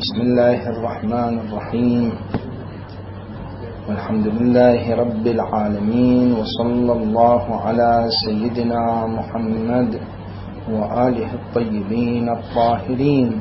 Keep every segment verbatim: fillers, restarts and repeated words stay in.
بسم الله الرحمن الرحيم، والحمد لله رب العالمين، وصلى الله على سيدنا محمد وآله الطيبين الطاهرين.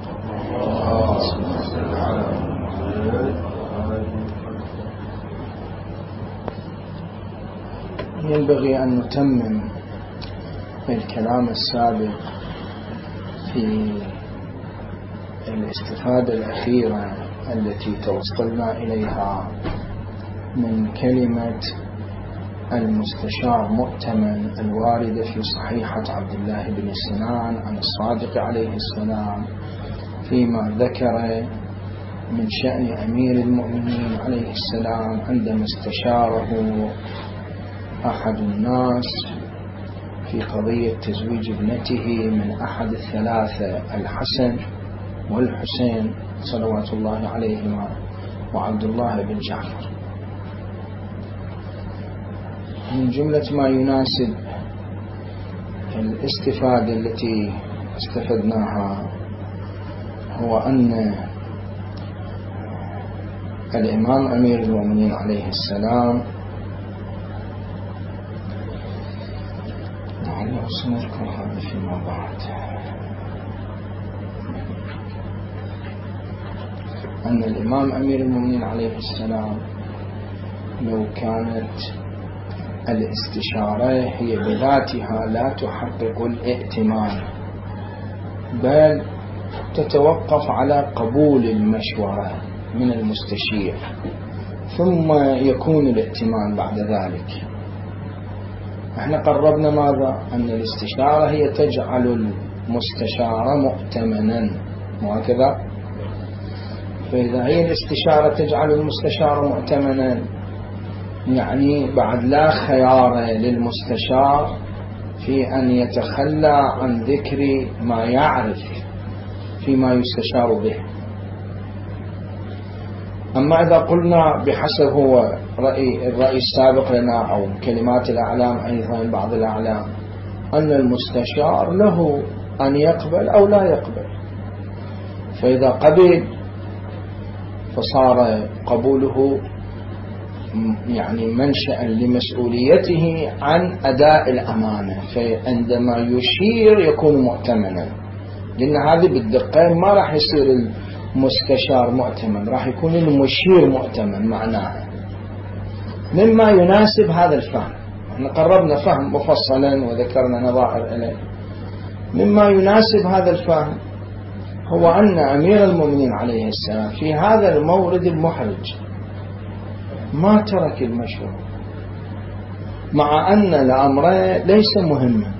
ينبغي أن نتمم الكلام السابق في الاستفادة الأخيرة التي توصلنا إليها من كلمة المستشار مؤتمن الواردة في صحيحة عبد الله بن سنان عن الصادق عليه السلام فيما ذكر من شأن أمير المؤمنين عليه السلام عندما استشاره أحد الناس في قضية تزويج ابنته من أحد الثلاثة الحسن والحسين صلوات الله عليهما وعبد الله بن جعفر. من جملة ما يناسب الاستفادة التي استفدناها هو أن الإمام أمير المؤمنين عليه السلام لعله سنذكر هذا فيما بعد، أن الإمام أمير المؤمنين عليه السلام لو كانت الاستشارة هي بذاتها لا تحقق الائتمان بل تتوقف على قبول المشورة من المستشير ثم يكون الائتمان بعد ذلك، احنا قربنا ماذا؟ أن الاستشارة هي تجعل المستشار مؤتمنا وهكذا. فإذا هي الاستشارة تجعل المستشار مؤتمنا يعني بعد لا خيار للمستشار في أن يتخلى عن ذكر ما يعرف فيما يستشار به. أما إذا قلنا بحسب هو رأي الرأي السابق لنا أو كلمات الأعلام أيضا بعض الأعلام أن المستشار له أن يقبل أو لا يقبل، فإذا قبل فصار قبوله يعني منشأ لمسؤوليته عن أداء الأمانة، فعندما يشير يكون مؤتمنا، لأن هذه بالدقة ما راح يصير المستشار مؤتمن، راح يكون المشير مؤتمن معناها. مما يناسب هذا الفهم، احنا قربنا فهم مفصلا وذكرنا نظائر إليه. مما يناسب هذا الفهم هو أن أمير المؤمنين عليه السلام في هذا المورد المحرج ما ترك المشورة، مع أن الأمر ليس مهما،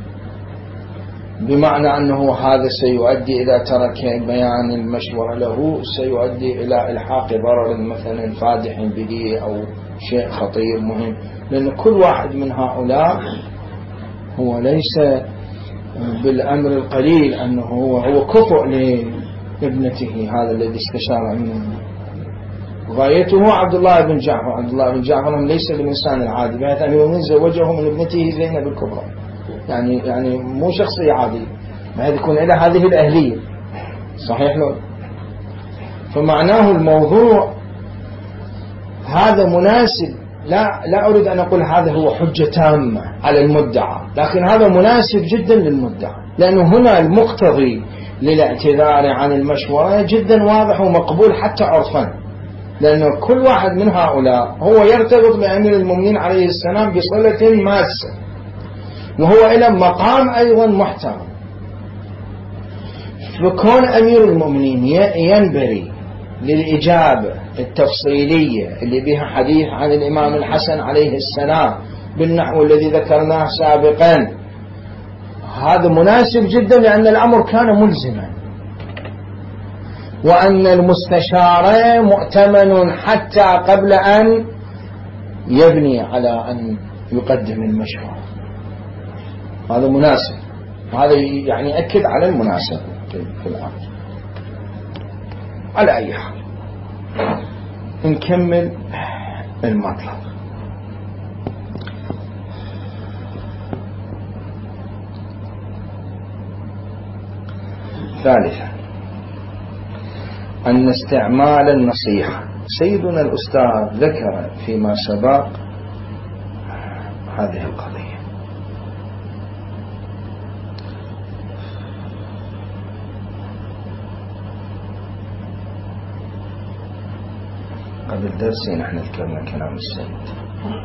بمعنى أنه هذا سيؤدي إذا ترك بيان المشورة له سيؤدي إلى إلحاق ضرر مثلا فادح به أو شيء خطير مهم، لأن كل واحد من هؤلاء هو ليس بالأمر القليل أنه هو هو كفؤ لابنته هذا الذي استشار منه. غايته عبد الله بن جعفر، عبد الله بن جعفر ليس بالإنسان العادي، بحيث أن يومين زوجه من ابنته زينب الكبرى، يعني يعني مو شخصية عادية، بحيث يكون له هذه الأهلية، صحيح له؟ فمعناه الموضوع هذا مناسب، لا لا أريد أن أقول هذا هو حجة تامة على المدعى، لكن هذا مناسب جدا للمدعى، لأنه هنا المقتضي للاعتذار عن المشورة جدا واضح ومقبول حتى عرفا، لأن كل واحد من هؤلاء هو يرتبط بأمير المؤمنين عليه السلام بصلة ماسة، وهو إلى مقام أيضا محترم. فكون أمير المؤمنين ينبري للإجابة التفصيلية اللي بها حديث عن الإمام الحسن عليه السلام بالنحو الذي ذكرناه سابقا، هذا مناسب جدا، لأن الأمر كان ملزما، وأن المستشار مؤتمن حتى قبل أن يبني على أن يقدم المشورة. هذا مناسب، هذا يعني يأكد على المناسبة في الأمر. على أي حال نكمل المطلب. ثالثا أن استعمال النصيحة، سيدنا الأستاذ ذكر فيما سبق هذه القضية. قبل درسين احنا ذكرنا كلام السيد.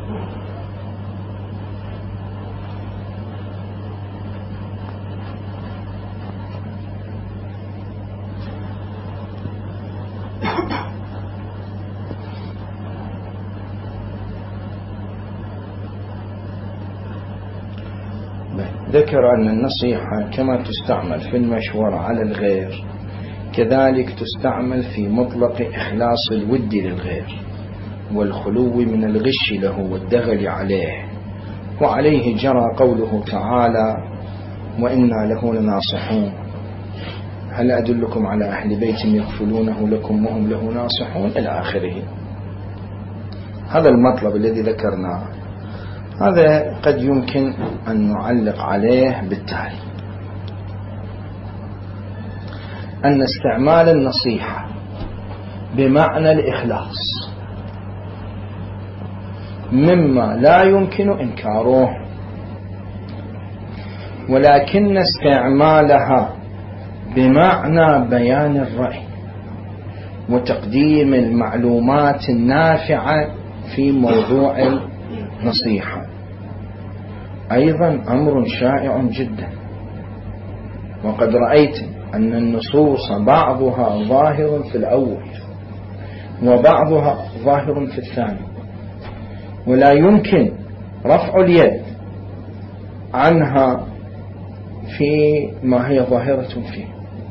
ذكر أن النصيحة كما تستعمل في المشورة على الغير كذلك تستعمل في مطلق إخلاص الود للغير والخلو من الغش له والدغل عليه، وعليه جرى قوله تعالى وإنا له لناصحون، هل أدلكم على أهل بيت يكفلونه لكم وهم له ناصحون إلى آخره. هذا المطلب الذي ذكرناه، هذا قد يمكن أن نعلق عليه بالتالي: أن استعمال النصيحة بمعنى الإخلاص مما لا يمكن إنكاره، ولكن استعمالها بمعنى بيان الرأي وتقديم المعلومات النافعة في موضوع النصيحة أيضا أمر شائع جدا. وقد رأيت أن النصوص بعضها ظاهر في الأول وبعضها ظاهر في الثاني، ولا يمكن رفع اليد عنها في ما هي ظاهرة فيه،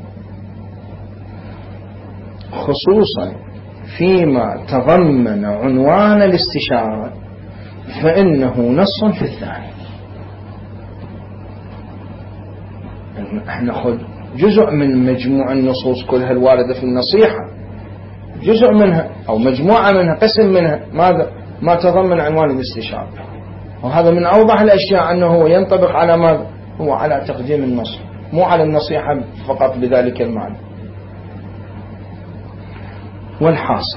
خصوصا فيما تضمن عنوان الاستشارة فإنه نص في الثاني. نأخذ جزء من مجموع النصوص كلها الواردة في النصيحة، جزء منها أو مجموعة منها، قسم منها، ماذا ما تضمن عنوان الاستشارة، وهذا من أوضح الأشياء أنه ينطبق على ماذا؟ هو على تقديم النص، مو على النصيحة فقط بذلك المعنى. والحاصل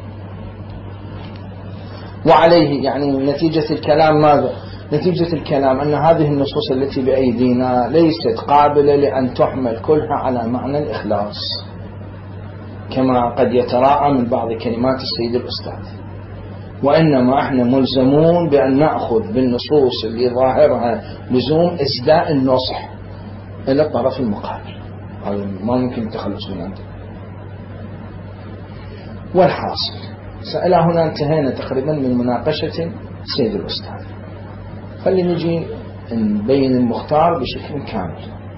وعليه يعني نتيجة الكلام ماذا؟ نتيجة الكلام أن هذه النصوص التي بأيدينا ليست قابلة لأن تحمل كلها على معنى الإخلاص كما قد يتراءى من بعض كلمات السيد الأستاذ، وإنما احنا ملزمون بأن نأخذ بالنصوص اللي ظاهرها لزوم إسداء النصح إلى الطرف المقابل، هذا ما ممكن التخلص من عنده. والحاصل إلى هنا انتهينا تقريبا من مناقشة السيد الأستاذ. خلينا نجي نبين المختار بشكل كامل،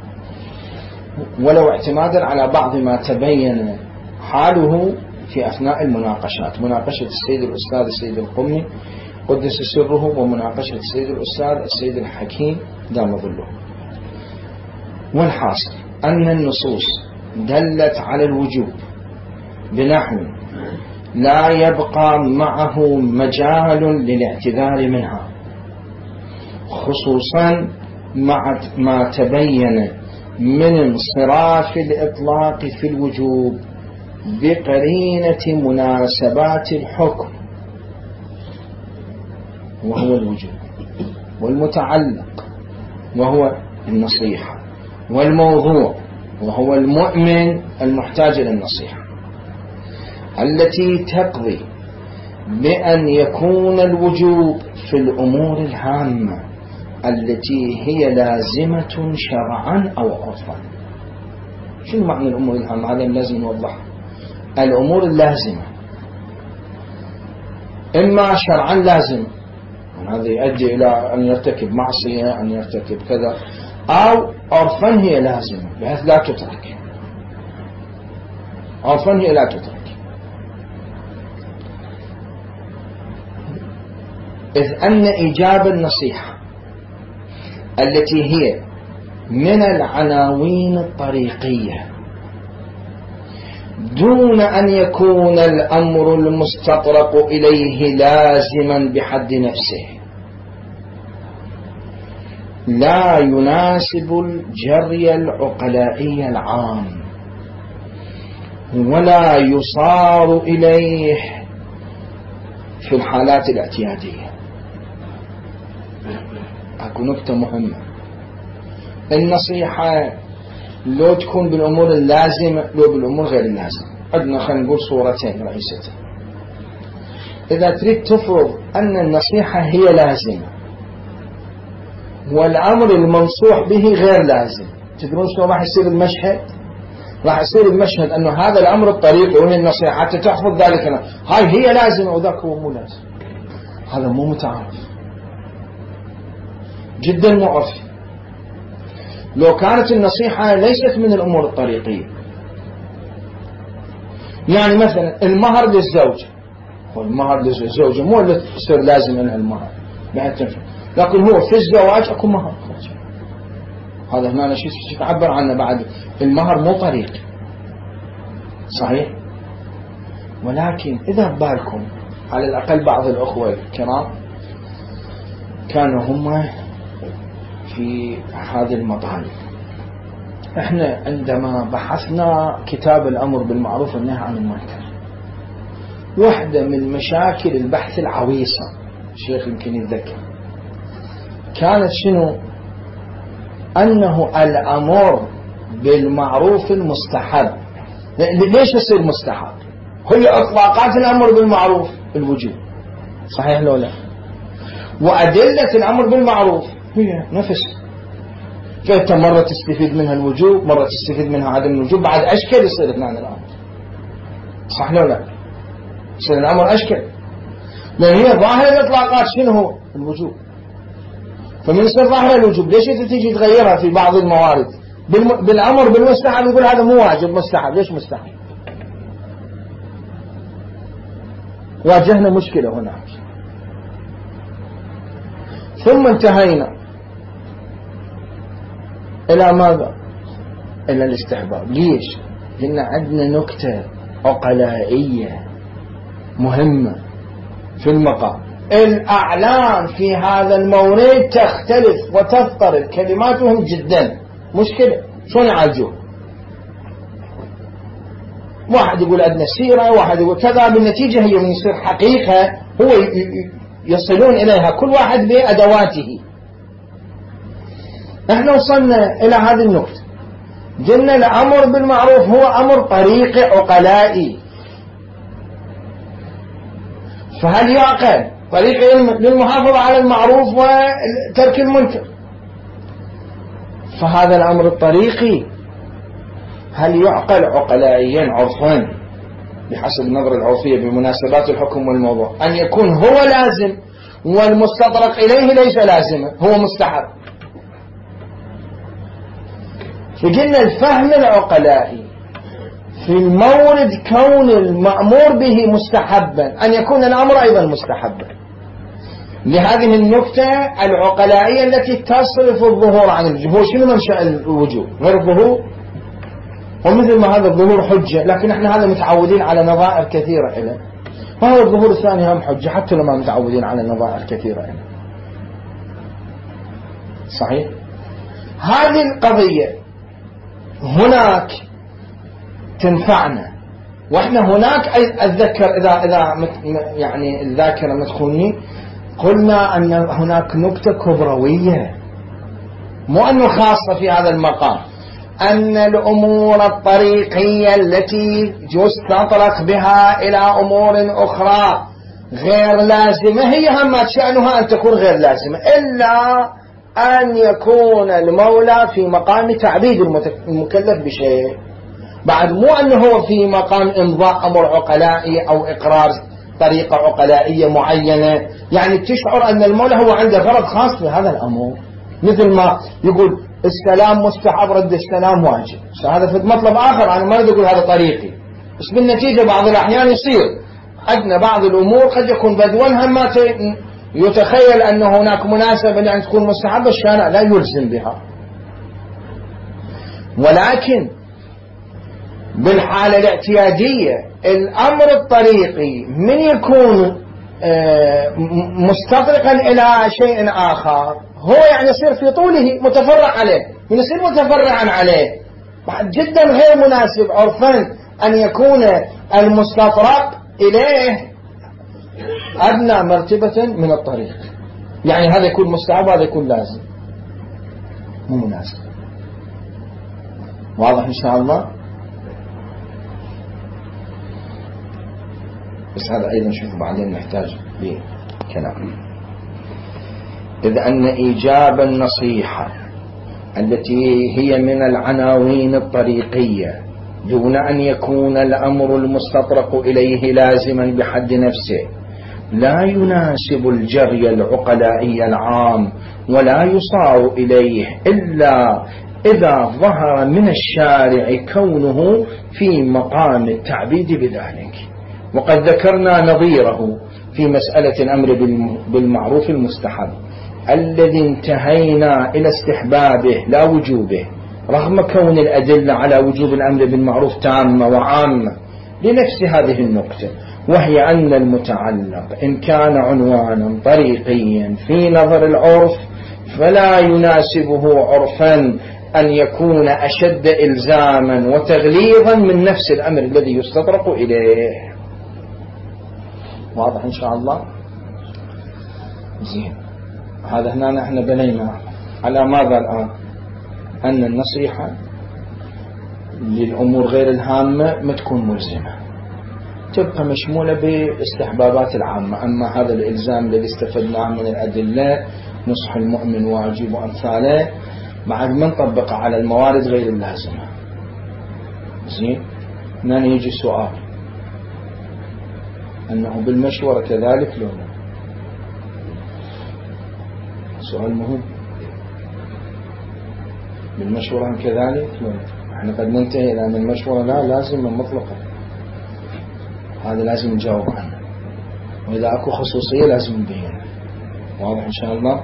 ولو اعتمادا على بعض ما تبين حاله في أثناء المناقشات، مناقشة السيد الأستاذ السيد القمي قدس سره، ومناقشة السيد الأستاذ السيد الحكيم دام ظله. والحاصل أن النصوص دلت على الوجوب بنحو لا يبقى معه مجال للاعتذار منها، خصوصا مع ما تبين من انصراف الإطلاق في الوجوب بقرينة مناسبات الحكم وهو الوجوب، والمتعلق وهو النصيحة، والموضوع وهو المؤمن المحتاج إلى النصيحة، التي تقضي بأن يكون الوجوب في الأمور الهامة التي هي لازمة شرعا أو عرفا. شنو معنى الأمور الهامة؟ هذا لازم نوضح. الأمور اللازمة إما شرعا لازم، هذا يؤدي إلى أن يرتكب معصية، أن يرتكب كذا، أو عرفا هي لازمة بحيث لا تترك، عرفا هي لا تترك. إذ أن إيجاب النصيحة التي هي من العناوين الطريقية دون أن يكون الأمر المستطرق إليه لازما بحد نفسه لا يناسب الجري العقلائي العام، ولا يصار إليه في الحالات الاعتيادية. أكو نقطة مهمة، النصيحة لو تكون بالأمور اللازمة لو بالأمور غير اللازمة. عندنا خلينا نقول صورتين رئيستين. إذا تريد تفرض أن النصيحة هي لازمة والأمر المنصوح به غير لازم، تدرون شلون راح يصير المشهد؟ راح يصير المشهد أنه هذا الأمر الطريقي وهي النصيحة حتى تحفظ ذلك، هاي هي لازمة وذاك هو مو لازم. هذا مو متعارف، جدا مؤرف. لو كانت النصيحة ليست من الأمور الطريقية، يعني مثلا المهر للزوج، والمهر للزوجة مو اللي تصير لازم منها المهر بعد تنفع، لكن هو في الزواج أكو مهر، هذا هنا شيء تعبر عنه بعد. المهر مو طريق صحيح، ولكن إذا بالكم على الأقل بعض الأخوة الكرام كانوا هم في هذه المطالب. احنا عندما بحثنا كتاب الأمر بالمعروف والنهي عن المنكر، واحدة من مشاكل البحث العويصة الشيخ يمكن يتذكر كانت شنو؟ أنه الأمر بالمعروف المستحب. ليش يصير مستحب؟ هي إطلاقات الأمر بالمعروف الوجوب صحيح لو لا، وأدلة الأمر بالمعروف هي نفسها، فأنت مرة تستفيد منها الوجوب مرة تستفيد منها عدم الوجوب، بعد أشكال يصير اثنان الأمر صح لو لا، يصير الأمر أشكال لأن هي ظاهرة الإطلاقات شنو هو الوجوب، فمن يصير ظاهرة الوجوب ليش أنت تيجي تغيرها في بعض الموارد بالأمر بالمستحب يقول هذا مو واجب مستحب. ليش مستحب؟ واجهنا مشكلة هناك. ثم انتهينا إلى ماذا؟ إلى الاستحباب. ليش؟ لأن عندنا نكتة عقلائية مهمة في المقام. الأعلام في هذا المورد تختلف وتضطرب كلماتهم جدا. مشكلة شلون يعالجوه؟ واحد يقول عندنا سيرة، واحد يقول كذا، بالنتيجة هي من يصير حقيقة هو يصلون إليها كل واحد بأدواته. احنا وصلنا إلى هذه النقطة، قلنا الأمر بالمعروف هو أمر طريقي عقلائي، فهل يعقل طريقي للمحافظة على المعروف وترك المنكر؟ فهذا الأمر الطريقي هل يعقل عقلائيا عرفا بحسب النظرة العرفية بمناسبات الحكم والموضوع أن يكون هو لازم والمستطرق إليه ليس لازما هو مستحب؟ فقلنا الفهم العقلائي في المورد كون المأمور به مستحبا أن يكون الأمر أيضا مستحبا لهذه النكتة العقلائية التي تصرف الظهور عن الوجوب. هو شنو منشأ الوجوب؟ غير الظهور، ومثل ما هذا الظهور حجة، لكن احنا هذا متعودين على نظائر كثيرة إله، وهذا الظهور الثاني هم حجة حتى لو ما متعودين على نظائر كثيرة إله. صحيح؟ هذه القضية هناك تنفعنا، واحنا هناك أتذكر إذا إذا يعني الذاكرة متخوني قلنا أن هناك نكتة كبروية مو أنه خاصة في هذا المقام، أن الأمور الطريقية التي يستطرق بها إلى أمور أخرى غير لازمة هي همات شأنها أن تكون غير لازمة، إلا أن يكون المولى في مقام تعبيد المكلف بشيء، بعد مو أنه هو في مقام إمضاء أمر عقلائي أو إقرار طريقة عقلائية معينة، يعني تشعر أن المولى هو عنده غرض خاص في هذا الأمر، مثل ما يقول السلام مستحب رد السلام واجب، هذا في مطلب آخر، أنا ما أريد أقول هذا طريقي، بس بالنتيجة بعض الأحيان يصير عندنا بعض الأمور قد يكون بدوا هم يتخيل أن هناك مناسبة لأن تكون مستحبة، الشارع لا يلزم بها، ولكن بالحالة الاعتيادية الأمر الطريقي من يكون مستطرقا إلى شيء آخر هو يعني يصير في طوله متفرع عليه، من يصير متفرعا عليه بعد جدا غير مناسب عرفا أن يكون المستطرق إليه أدنى مرتبة من الطريق، يعني هذا يكون مستحب وهذا يكون لازم، مو مناسب. واضح إن شاء الله؟ بس هذا أيضا شوفوا بعدين نحتاج لكلام. إذ أن إيجاب النصيحة التي هي من العناوين الطريقية دون أن يكون الأمر المستطرق إليه لازما بحد نفسه لا يناسب الجري العقلائي العام، ولا يصار إليه إلا إذا ظهر من الشارع كونه في مقام التعبيد بذلك. وقد ذكرنا نظيره في مسألة الأمر بالمعروف المستحب الذي انتهينا إلى استحبابه لا وجوبه، رغم كون الأدلة على وجوب الأمر بالمعروف تامة وعامة لنفس هذه النقطة، وهي أن المتعلق إن كان عنوانا طريقيا في نظر العرف فلا يناسبه عرفا أن يكون أشد إلزاما وتغليظا من نفس الأمر الذي يستطرق إليه. واضح إن شاء الله؟ زين. هذا هنا نحن بنينا على ماذا الآن؟ أن النصيحة للأمور غير الهامة ما تكون ملزمة، تبقى مشمولة باستحبابات العامة. أما هذا الإلزام الذي استفدناه من الأدلة نصح المؤمن واجب وأمثاله بعد ما نطبق على الموارد غير اللازمة. زين. هنا يجي سؤال أنه بالمشورة كذلك لو لا؟ سؤال مهم. بالمشورة كذلك لو لا؟ احنا قد ننتهي إلى أن المشورة لا لازم مطلقة، هذا لازم نجاوب عنه، وإذا أكو خصوصية لازم نبينها. واضح إن شاء الله؟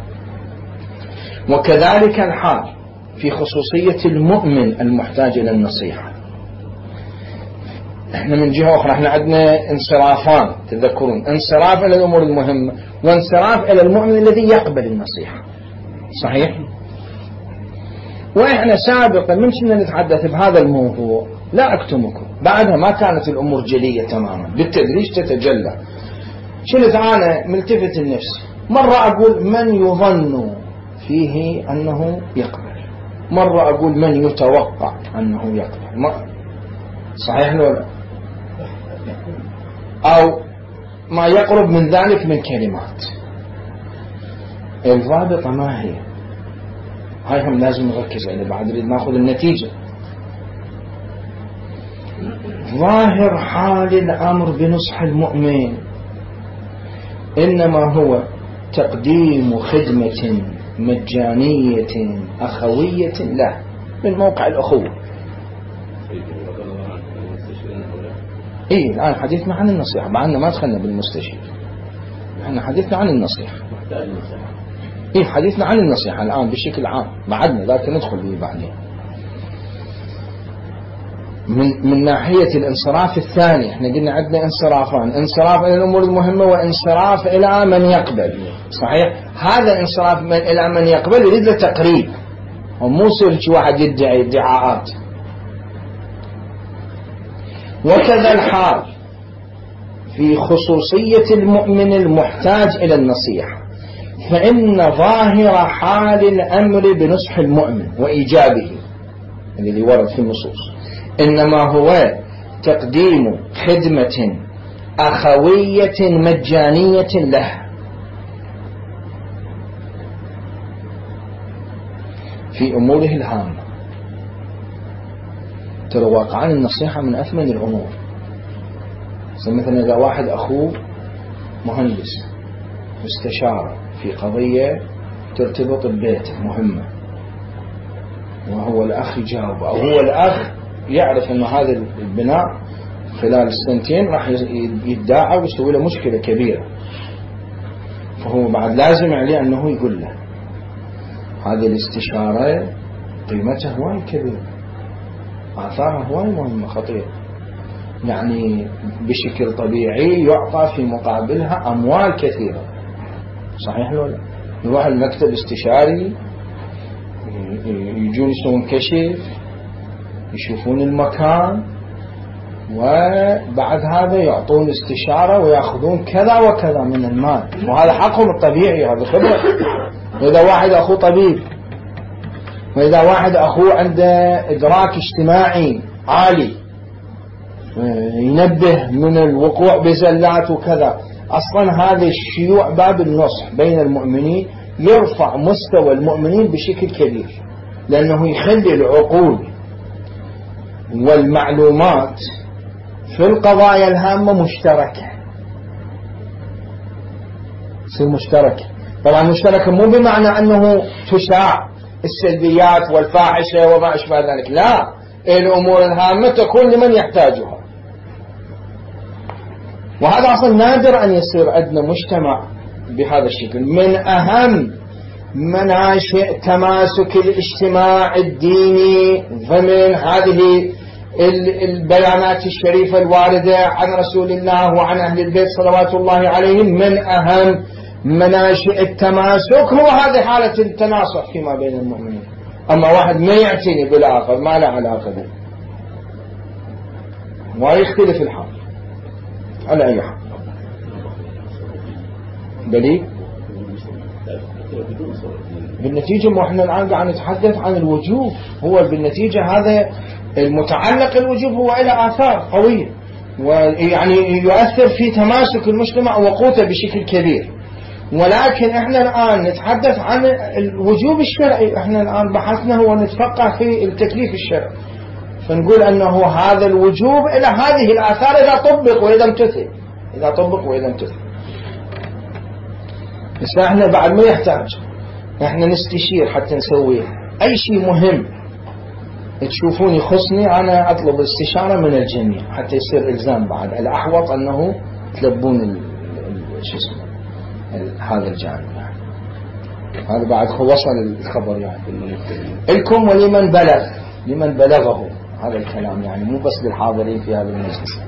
وكذلك الحال في خصوصية المؤمن المحتاج إلى النصيحة. احنا من جهة أخرى احنا عندنا انصرافان، تذكرون، انصراف إلى الأمور المهمة وانصراف إلى المؤمن الذي يقبل النصيحة. صحيح؟ وإحنا سابقا من كنا نتحدث بهذا الموضوع لا أكتمكم، بعدها ما كانت الأمور جلية تماما، بالتدريج تتجلى. شلت أنا ملتفت النفس، مرة أقول من يظن فيه أنه يقبل، مرة أقول من يتوقع أنه يقبل. ما صحيح ولا؟ أو ما يقرب من ذلك من كلمات. الضابطة ما هي؟ هاي هم لازم نركز عليه بعد نريد ناخذ النتيجة. ظاهر حال الأمر بنصح المؤمن إنما هو تقديم خدمة مجانية أخوية له من موقع الأخوة. إيه الآن حديثنا عن النصيحة، بعدنا ما دخلنا بالمستشير، احنا حديثنا عن النصيحة. إيه حديثنا عن النصيحة الآن بشكل عام، بعدنا ذاك ندخل به بعدين. من من ناحية الانصراف الثاني احنا قلنا عندنا انصرافان، انصراف إلى الأمور المهمة وانصراف إلى من يقبل. صحيح؟ هذا انصراف من إلى من يقبل يريد له تقريب، ومو يصير شي واحد يدعي ادعاءات. وكذا الحال في خصوصية المؤمن المحتاج إلى النصيحة، فإن ظاهر حال الأمر بنصح المؤمن وإيجابه الذي ورد في النصوص إنما هو تقديم خدمة أخوية مجانية له في أموره الهامة. ترى واقعا النصيحة من أثمن الأمور. مثلا إذا واحد أخوه مهندس مستشار في قضية ترتبط ببيته مهمة، وهو الأخ يجاوب، أو هو الأخ يعرف أن هذا البناء خلال السنتين راح يدعى ويسوي له مشكلة كبيرة، فهو بعد لازم عليه أنه يقول له. هذه الاستشارة قيمتها هواي كبيرة، آثارها هواي مهمة خطيرة، يعني بشكل طبيعي يعطى في مقابلها أموال كثيرة. صحيح ولا؟ يروح المكتب استشاري، يجون يسوون كشف، يشوفون المكان، وبعد هذا يعطون استشارة ويأخذون كذا وكذا من المال، وهذا حقهم الطبيعي، هذا خبرة. وإذا واحد أخوه طبيب، وإذا واحد أخوه عنده إدراك اجتماعي عالي ينبه من الوقوع بزلات وكذا، أصلا هذا الشيوع باب النصح بين المؤمنين يرفع مستوى المؤمنين بشكل كبير، لأنه يخلي العقول والمعلومات في القضايا الهامة مشتركة، تصير مشتركة. طبعا مشتركة مو بمعنى أنه تشاع السلبيات والفاحشة وما أشبه ذلك، لا، الأمور الهامة تكون لمن يحتاجها. وهذا أصلا نادر أن يصير عندنا مجتمع بهذا الشكل. من أهم مناشئ تماسك الاجتماع الديني ضمن هذه البيانات الشريفة الواردة عن رسول الله وعن أهل البيت صلوات الله عليهم، من أهم مناشئ التماسك هو هذه حالة التناصح فيما بين المؤمنين. أما واحد ما يعتني بالآخر ما له علاقة به، ويختلف الحال على أي حال. دليل بالنتيجة، ما احنا الآن قاعد نتحدث عن الوجوب، هو بالنتيجة هذا المتعلق الوجوب هو له آثار قوية، ويعني يؤثر في تماسك المجتمع وقوته بشكل كبير. ولكن احنا الآن نتحدث عن الوجوب الشرعي، احنا الآن بحثنا هو نتفقه في التكليف الشرعي، فنقول أنه هذا الوجوب إلى هذه الآثار إذا طبق وإذا امتثل، إذا طبق وإذا امتثل. بس احنا بعد ما يحتاج احنا نستشير حتى نسويه أي شيء مهم تشوفون يخصني، أنا أطلب الاستشارة من الجميع حتى يصير إلزام. بعد الأحوط أنه تلبون شو اسمه هذا الجانب يعني. هذا بعد وصل الخبر يعني لكم ولمن بلغ، لمن بلغه هذا الكلام يعني، مو بس للحاضرين في هذا المجلس.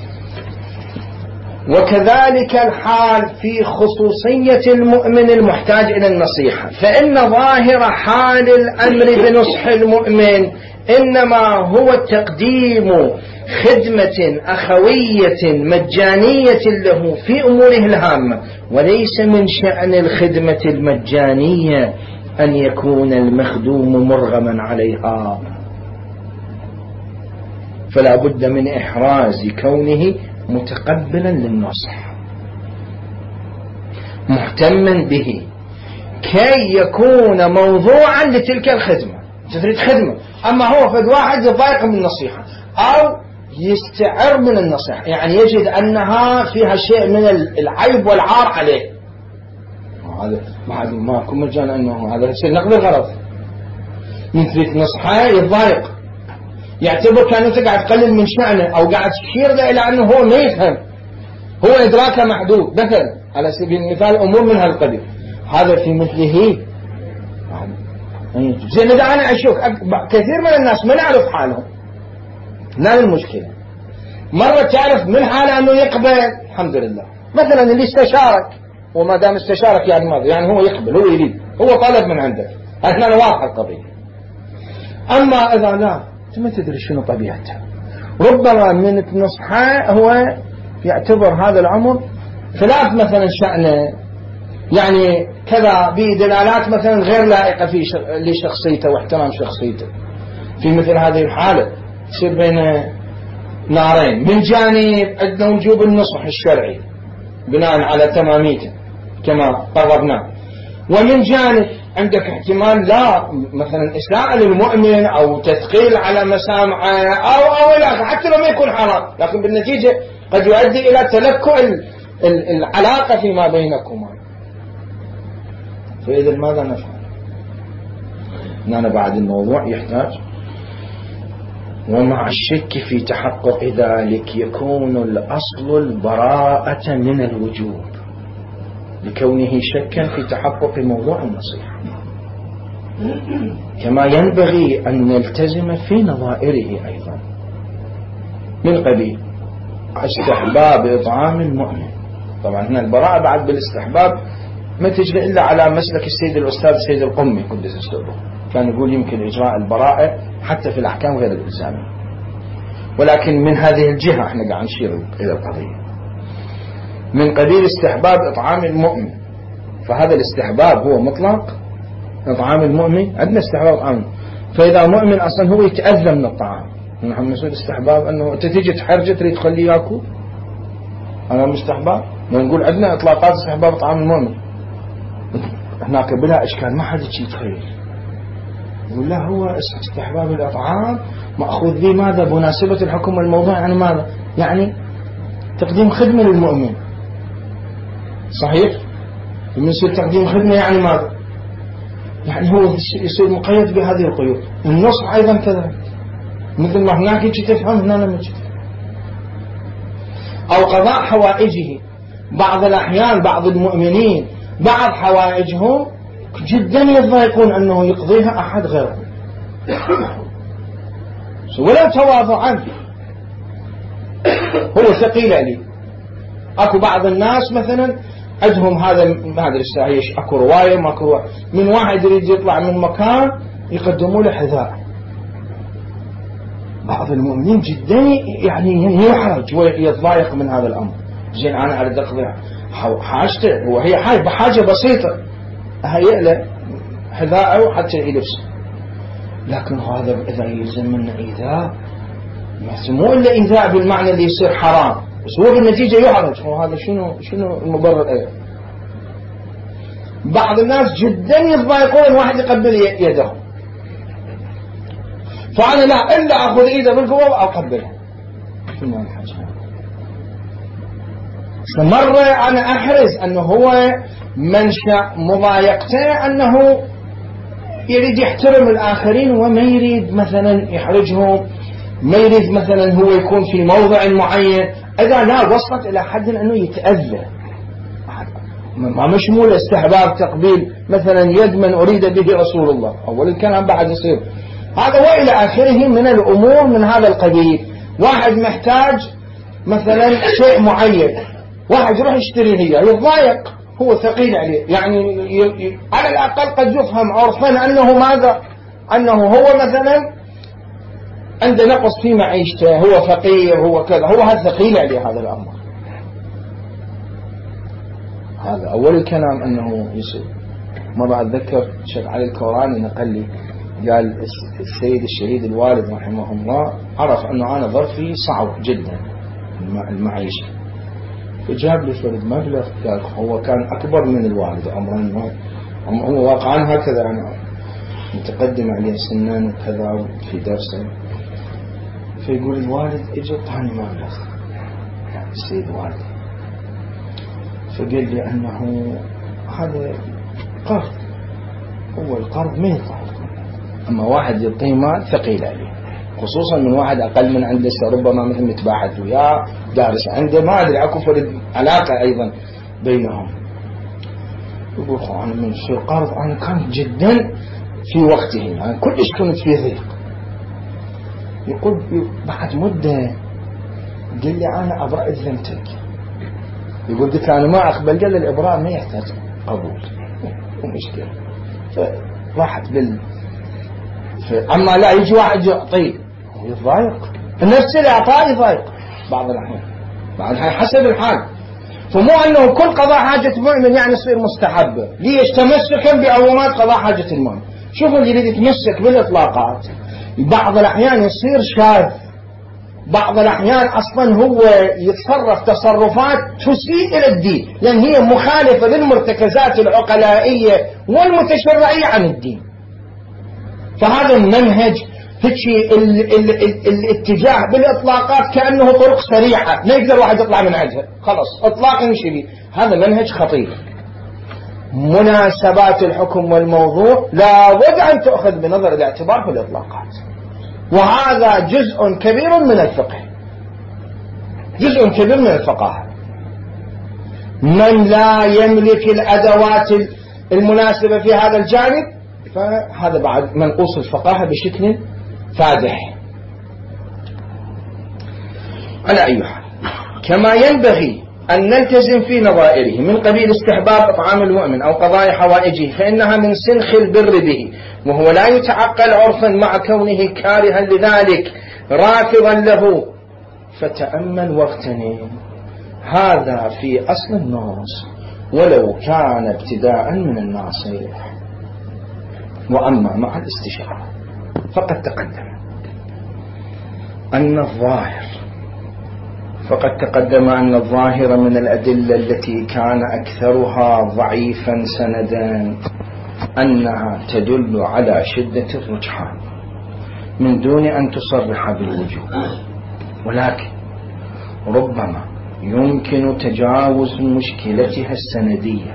وكذلك الحال في خصوصية المؤمن المحتاج إلى النصيحة، فإن ظاهر حال الأمر بنصح المؤمن إنما هو تقديم خدمة أخوية مجانية له في أموره الهامة، وليس من شأن الخدمة المجانية أن يكون المخدوم مرغما عليها، فلا بد من إحراز كونه متقبلا للنصح مهتما به كي يكون موضوعا لتلك الخدمة. تريد خدمة، أما هو فد واحد يضايق من النصيحة أو يستعر من النصيحة، يعني يجد أنها فيها شيء من العيب والعار عليه، هذا ما كم مجال أنه هذا الشيء نقل الغرض من تريد نصحه يضايق، يعتبر كأنه قاعد تقلل من شأنه أو قاعد تشير له إلى أنه هو ما يفهم، هو إدراكه محدود مثلا على سبيل المثال، أمور من هالقبيل. هذا في مثله زين. إذا أنا أشوف كثير من الناس ما نعرف حالهم، لا المشكلة، مرة تعرف من حاله أنه يقبل الحمد لله، مثلا اللي استشارك وما دام استشارك يعني ماذا، يعني هو يقبل، هو يريد، هو طلب من عندك، احنا واضحة القضية. أما إذا لا أنت ما تدري شنو طبيعته، ربما من تنصحه هو يعتبر هذا الأمر خلاف مثلا شأنه، يعني كذا بدلالات مثلا غير لائقة في لشخصيته واحترام شخصيته. في مثل هذه الحالة تصير بين نارين، من جانب عندنا وجوب النصح الشرعي بناء على تماميته كما قررنا، ومن جانب عندك احتمال لا مثلا إساءة للمؤمن أو تثقيل على مسامعه أو أو لا، حتى لو ما يكون حرام، لكن بالنتيجة قد يؤدي إلى تلكؤ العلاقة فيما بينكما. فإذا ماذا نفعل؟ هنا بعد الموضوع يحتاج، ومع الشك في تحقق ذلك يكون الأصل البراءة من الوجوب لكونه شكا في تحقق موضوع النصيحة، كما ينبغي أن نلتزم في نظائره أيضا من قبيل استحباب إطعام المؤمن. طبعا هنا البراءة بعد بالاستحباب ما تجري إلا على مسلك السيد الأستاذ سيد القمي قدس سره، كان يقول يمكن إجراء البراءة حتى في الأحكام غير الإلزامية. ولكن من هذه الجهة احنا قاعد نشير إلى القضية من قبيل استحباب إطعام المؤمن. فهذا الاستحباب هو مطلق إطعام المؤمن، عندنا استحباب إطعام، فإذا مؤمن أصلا هو يتأذى من الطعام، نحن نسوي استحباب أنه تتيجي تحرجة تريد تخليه يأكل، هذا مستحباب. نقول عندنا إطلاقات استحباب إطعام المؤمن، هناك بلا إشكال ما حد يتخيل يقول لا هو استحباب الإطعام مأخوذ به ماذا بمناسبة الحكم والموضوع، يعني ماذا؟ يعني تقديم خدمة للمؤمن، صحيح؟ من يصير تقديم خدمة يعني ماذا؟ يعني هو يصير مقيد بهذه القيود. النصح أيضا كذلك، مثل ما هناك يجي تفهم هنا لم يجي. أو قضاء حوائجه، بعض الأحيان بعض المؤمنين بعض حوائجهم جدا يضايقون أنه يقضيها أحد غيره ولا تواضعا، هو ثقيل عليه. أكو بعض الناس مثلا عندهم هذا ما أدري ايش، أكو رواية ما أكو رواية، من واحد يريد يطلع من مكان يقدموا له حذاء. بعض المؤمنين جدا يعني يحرج ويتضايق من هذا الأمر. زين أنا أريد أقضي حاجته، وهي حاجة بحاجة بسيطة هيئ له حذاءه حتى يلبسه، لكن هذا إذا يلزم منه إيذاء، مو إلا إيذاء بالمعنى اللي يصير حرام، بس هو بالنتيجة يحرج. وهذا شنو شنو المبرر إيه؟ بعض الناس جدا يتضايقون واحد يقبل يده، فأنا لا إلا أخذ إيده بالقوة وأقبلها. شنو الحاجة؟ مرة أنا أحرز أنه هو منشأ مضايقته أنه يريد يحترم الآخرين وما يريد مثلا يحرجهم، ما يريد مثلا هو يكون في موضع معين. إذا لا وصلت إلى حد أنه يتأذى، ما مشمول استحباب تقبيل مثلا يد من أريد به رسول الله، أول الكلام بعد يصير هذا وإلى آخره من الأمور من هذا القبيل. واحد محتاج مثلا شيء معين، واحد يروح يشتري هي يتضايق، هو ثقيل عليه، يعني ي... ي... على الأقل قد يفهم عرفا أنه ماذا، أنه هو مثلا عنده نقص في معيشته، هو فقير، هو كذا، هو هذا ثقيل عليه هذا الأمر. هذا أول الكلام أنه يصير. مرة أتذكر شيخ علي الكوراني نقل لي، قال السيد الشهيد الوالد رحمه الله عرف أنه أنا ظرفي صعب جدا المعيشة، فجاب لي فرد مبلغ، قال هو كان أكبر من الوالد أمرا، هو واقعا هكذا أنا متقدم عليه سنان وكذا في درسه، فيقول الوالد اجى طاني مبلغ، يعني السيد الوالد، فقال لي أنه هذا قرض، هو القرض ما يطلع، أما واحد يعطيه مال ثقيل عليه، خصوصا من واحد أقل من عنده ربما مثل متباعد وياه دارس عنده، ما أدري أكو فرد علاقة أيضا بينهم. يقول خو أنا من شو قرض، أنا كان جدا في وقته، يعني كلش كنت في ضيق. يقول بعد مدة قال لي أنا أبرأ ذمتك، يقول قلت أنا ما أقبل، قال لي الإبراء ما يحتاج قبول ومشكلة، فراحت بال أما لا يجي واحد يعطيه يضايق، النفس اللي أعطاه يضايق بعض الأحيان، بعض الأحيان حسب الحال. فمو أنه كل قضاء حاجة مؤمن يعني يصير مستحبة، ليش تمسكا بأوامر قضاء حاجة المؤمن. شوفوا اللي يريد يتمسك بالإطلاقات بعض الأحيان يصير شاذ، بعض الأحيان أصلا هو يتصرف تصرفات تسيء إلى الدين، لأن هي مخالفة للمرتكزات العقلائية والمتشرعية عن الدين. فهذا المنهج هيك الاتجاه بالإطلاقات كأنه طرق سريعة لا يقدر واحد يطلع من عندها، خلاص إطلاق يمشي، هذا منهج خطير. مناسبات الحكم والموضوع لا بد أن تأخذ بنظر الاعتبار في الإطلاقات، وهذا جزء كبير من الفقه، جزء كبير من الفقهاء. من لا يملك الأدوات المناسبة في هذا الجانب فهذا بعد منقوص الفقهاء بشكل فادح. على أي حال، كما ينبغي أن نلتزم في نظائره من قبيل استحباب إطعام المؤمن أو قضاء حوائجه، فإنها من سنخ البر به، وهو لا يتعقل عرفا مع كونه كارها لذلك، رافضا له، فتأمل واغتنم. هذا في أصل النص ولو كان ابتداء من الناصح. وأما مع الاستشارة فقد تقدم أن الظاهر فقد تقدم أن الظاهر من الأدلة التي كان أكثرها ضعيفا سندا أنها تدل على شدة الرجحان من دون أن تصرح بالوجوب، ولكن ربما يمكن تجاوز مشكلتها السندية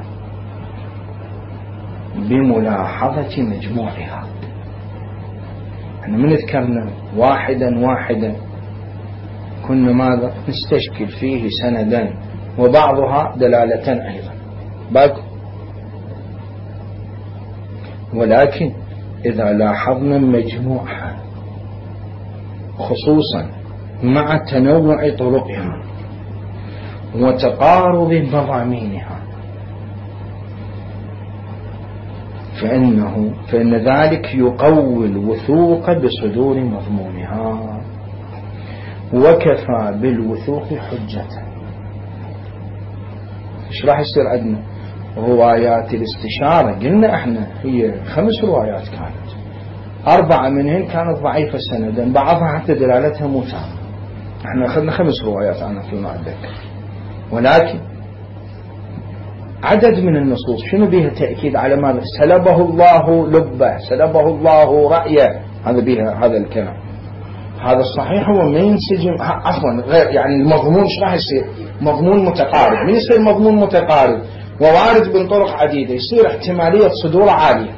بملاحظة مجموعها. احنا من ذكرنا واحدا واحدا كنا ماذا نستشكل فيه سندا وبعضها دلالة أيضا باقي، ولكن إذا لاحظنا مجموعها خصوصا مع تنوع طرقها وتقارب مضامينها فإنه فإن ذلك يقوي الوثوق بصدور مضمونها، وكفى بالوثوق حجة. ايش راح يصير عندنا؟ روايات الاستشارة قلنا احنا هي خمس روايات كانت، أربعة منهن كانت ضعيفة سندا، بعضها حتى دلالتها مو تامة. احنا أخذنا خمس روايات أنا فيما أتذكر، ولكن عدد من النصوص شنو بها تأكيد على ماذا؟ سلبه الله لبه، سلبه الله رأيه، هذا بها هذا الكلام. هذا الصحيح هو ما ينسجم، عفوا غير يعني المضمون ايش راح يصير؟ مضمون متقارب. من يصير مضمون متقارب ووارد من طرق عديدة يصير احتمالية صدور عالية.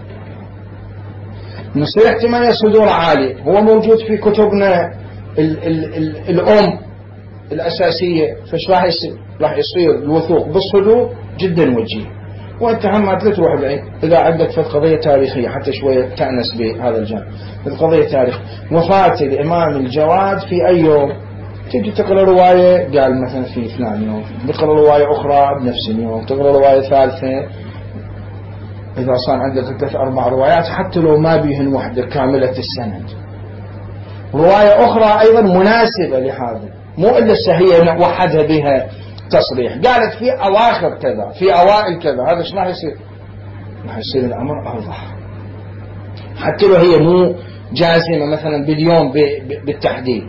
يصير احتمالية صدور عالية هو موجود في كتبنا ال ال ال الأم الأساسية، فايش راح يصير؟ راح يصير الوثوق بالصدور جدا وجيه. وانت هم ما تروح بعيد، اذا عندك في قضيه تاريخيه حتى شويه تأنس بهذا الجانب، القضيه تاريخ وفاة الامام الجواد في اي يوم، تجي تقرا روايه قال مثلا في فلان يوم، تقرا روايه اخرى بنفس اليوم، تقرا روايه ثالثه، اذا صار عندك ثلاث اربع روايات حتى لو ما بيهن وحده كامله السند، روايه اخرى ايضا مناسبه لهذا، مو الا هي وحدها بها تصريح، قالت في أواخر كذا في أوائل كذا، هذا ايش راح يصير؟ راح يصير الأمر أوضح حتى لو هي مو جازمة مثلا باليوم بالتحديد.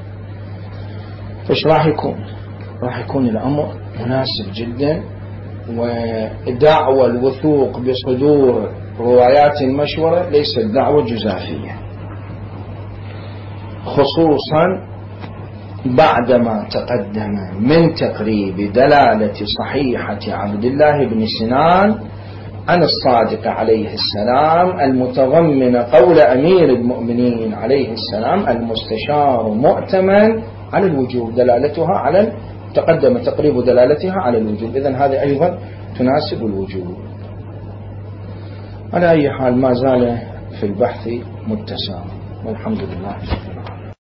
فايش راح يكون؟ راح يكون الأمر مناسب جدا، ودعوى الوثوق بصدور روايات المشورة ليست دعوة جزافية، خصوصا بعدما تقدم من تقريب دلالة صحيحة عبد الله بن سنان عن الصادق عليه السلام المتضمن قول أمير المؤمنين عليه السلام المستشار مؤتمن على الوجوب، دلالتها على تقدم تقريب دلالتها على الوجوب، إذن هذه أيضا تناسب الوجوب. على أي حال ما زال في البحث متسع، والحمد لله.